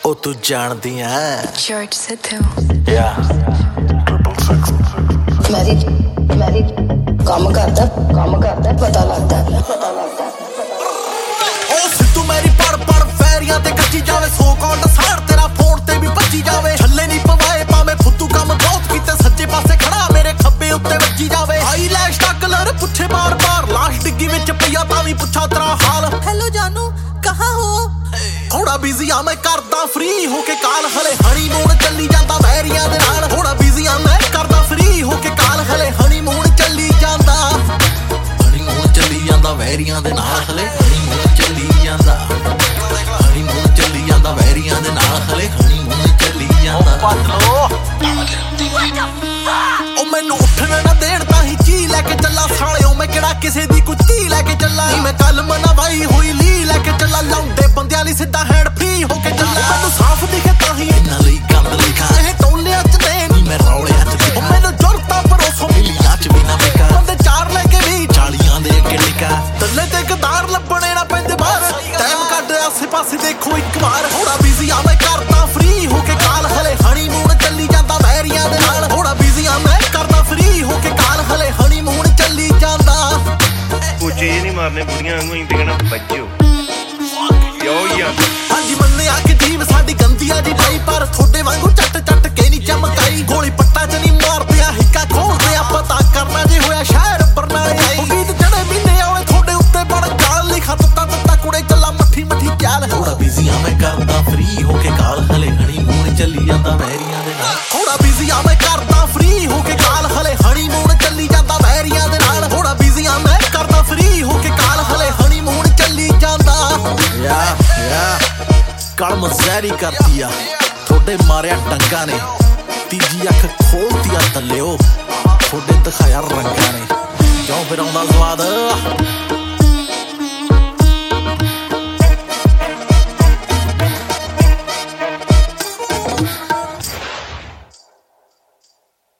ਉਹ ਤੂੰ ਜਾਣਦੀ ਐ George Sithu ਮੈਰੀ ਕੰਮ ਕਰਦਾ ਪਤਾ ਲੱਗਦਾ ਉਹ ਸਿੱਧੂ ਮੇਰੀ ਪੜ ਫੈਰੀਆਂ ਤੇ ਕੱਚੀ ਜਾਵੇ ਸੋ ਕਾਲਡ ਸਾੜ ਤੇਰਾ ਫੋਨ ਤੇ ਵੀ ਭੱਜੀ ਜਾਵੇ ਛੱਲੇ ਨਹੀਂ ਪਵਾਏ ਭਾਵੇਂ ਫੁੱਤੂ ਕੰਮ ਬਹੁਤ ਕੀਤੇ ਸੱਜੇ ਪਾਸੇ ਖੜਾ ਮੇਰੇ ਖੱਬੇ ਉੱਤੇ ਵੱਜੀ ਜਾਵੇ ਹਾਈ ਲੈਸ਼ ਦਾ ਕਲਰ ਪੁੱਛੇ ਬਾਰ ਲਾਸ਼ ਡਿੱਗੀ ਵਿੱਚ ਪਈਆ ਤਾਂ ਵੀ ਪੁੱਛਾ ਤੇਰਾ ਹਾਲ ਹੈਲੋ ਜਾਨੂ ਕਹਾਂ ਹੋ ਥੋੜਾ ਬਿਜ਼ੀ ਆ ਮੈਂ ਕਰਦਾ ਫ੍ਰੀ ਹੋ ਕੇ ਕਾਲ ਹਲੇ ਹਨੀਮੂਨ ਚੱਲੀ ਜਾਂਦਾ ਵੈਰੀਆਂ ਦੇ ਨਾਲ ਥੋੜਾ ਬਿਜ਼ੀ ਆ ਮੈਂ ਕਰਦਾ ਫ੍ਰੀ ਹੋ ਕੇ ਕਾਲ ਹਲੇ ਹਨੀਮੂਨ ਚੱਲੀ ਜਾਂਦਾ ਵੈਰੀਆਂ ਦੇ ਨਾਲ ਹਲੇ ਹਨੀਮੂਨ ਚੱਲੀ ਜਾਂਦਾ ਵੈਰੀਆਂ ਦੇ ਨਾਲ ਹਲੇ ਹਨੀਮੂਨ ਚੱਲੀ ਜਾਂਦਾ ਉਹ ਮੈਨੂੰ ਉੱਠਣ ਨਾ ਦੇਣ ਤਾਂ ਹੀ ਚੀ ਲੈ ਕੇ ਚੱਲਾ ਸਾਲਿਓ ਮੈਂ ਕਿਹੜਾ ਕਿਸੇ ਦੀ ਕੁੱਤੀ ਲੈ ਕੇ ਚੱਲਾ ਮੈਂ ਕੱਲ ਮਨਾਵਾਈ ਹੋਈ ਲੀ ਲੈ ਕੇ ਚੱਲਾ ਲੌਂਡੇ ਬੰਦਿਆਂ ਲਈ ਸਿੱਧਾ ਹੈਂਡ ਫ੍ਰੀ ਹੋ ਕੇ ਚੱਲਾ ਮੈਨੂੰ ਸਾਫ਼ ਦਿਖੇ ਤਾਂ ਹੀ ਇਹਨਾਂ ਲਈ ਕੰਮ ਲਿਖਾ ਇਹ ਟੋਲਿਆਂ ਚ ਨੇ ਨੀ ਮੈਂ ਰੌਲਿਆਂ ਚ ਉਹ ਮੈਨੂੰ ਜੁਰਤਾ ਪਰੋਸੋ ਮਿਲੀਆਂ ਚ ਵੀ ਨਾ ਵਿਕਾ ਬੰਦੇ ਚਾਰ ਲੈ ਕੇ ਵੀ 40 ਦੇ ਅੱਗੇ ਟਿਕਾ ਤੱਲੇ ਤੇ ਕਦਾਰ ਲੱਭਣੇ ਨਾ ਪੈਂਦੇ ਬਾਹਰ ਟਾਈਮ ਕੱਢ ਆਸੇ ਪਾਸੇ ਦੇਖੋ ਇੱਕ ਵਾਰ ਥੋੜਾ ਬਿਜ਼ੀ ਆ ਮੈਂ ਕਰਦਾ ਫ੍ਰੀ ਹੋ ਕੇ ਕਾਲ ਹਲੇ ਹਨੀਮੂਨ ਚੱਲੀ ਜਾਂਦਾ ਵੈਰੀਆਂ ਦੇ ਨਾਲ ਥੋੜਾ ਬਿਜ਼ੀ ਆ ਮੈਂ ਕਰਦਾ ਫ੍ਰੀ ਹੋ ਕੇ ਕਾਲ ਹਲੇ ਹਨੀਮੂਨ ਚੱਲੀ ਜਾਂਦਾ ਕੁਝ ਇਹ ਨਹੀਂ ਮਾਰਨੇ ਬੁੜੀਆਂ ਵਾਂਗੂ ਹੀ ਤੇ ਕਹਿਣਾ ਬੱਜੋ ਹਾਂਜੀ ਮੰਨਿਆ ਕਿ ਜੀਵ ਸਾਡੀ ਗੰਦੀ ਆ ਜੀ ਭਾਈ ਪਰ ਤੁਹਾਡੇ ਵਾਂਗੂ ਚੱਟ ਕੇ ਨਹੀਂ ਚਮਕਾਈ ਗੋਲੀ ਪੱਟਾ ਚ ਨਹੀਂ ਮਾਰਦੇ ਆ ਹਿੱਕਾ ਖੋਲਦੇ ਆ ਪਤਾ ਕਰਨਾ ਜੇ ਹੋਇਆ ਸ਼ਹਿਰ ਬਰਨਾਲੇ ਆਈ ਉਮੀਦ ਜਿਹੜੇ ਮਹੀਨੇ ਆਵੇ ਤੁਹਾਡੇ ਉੱਤੇ ਬੜ ਗਾਲ ਲਿਖਾ ਦਿੱਤਾ ਕੁੜੇ ਚੱਲਾ ਮੱਠੀ ਚਾਲ ਥੋੜਾ ਬਿਜ਼ੀ ਆ ਮੈਂ ਕਰਦਾ ਫ੍ਰੀ ਹੋ ਕੇ ਕਾਲ ਹਲੇ ਹਨੀਮੂਨ ਚੱਲੀ ਜਾਂਦਾ ਵੈਰੀਆਂ ਦੇ ਨਾਲ ਥੋੜਾ ਬਿਜ਼ੀ ਆ ਮੈਂ ਕਰਦਾ ਫ੍ਰੀ ਹੋ ਕੇ ਕਾਲ ਹਲੇ ਹਨੀਮੂਨ ਚੱਲੀ ਜਾਂਦਾ ਵੈਰੀਆਂ ਦੇ ਨਾਲ ਥੋੜਾ ਬਿਜ਼ੀ ਆ ਮੈਂ ਕਰਦਾ ਫ੍ਰੀ ਹੋ ਕੇ ਕਾਲ ਹਲੇ ਹਨੀਮੂਨ ਚੱਲੀ ਜਾਂਦਾ ਕਲਮ ਜ਼ਹਿਰੀ ਕਰਦੀ ਆ ਤੁਹਾਡੇ ਮਾਰਿਆ ਡੰਗਾ ਨੇ ਤੀਜੀ ਅੱਖ ਖੋਲਦੀ ਆ ਥੱਲਿਓ ਤੁਹਾਡੇ ਦਿਖਾਇਆ ਰੰਗਾਂ ਨੇ ਕਿਉਂ ਫਿਰ ਆਉਂਦਾ ਸਵਾਦ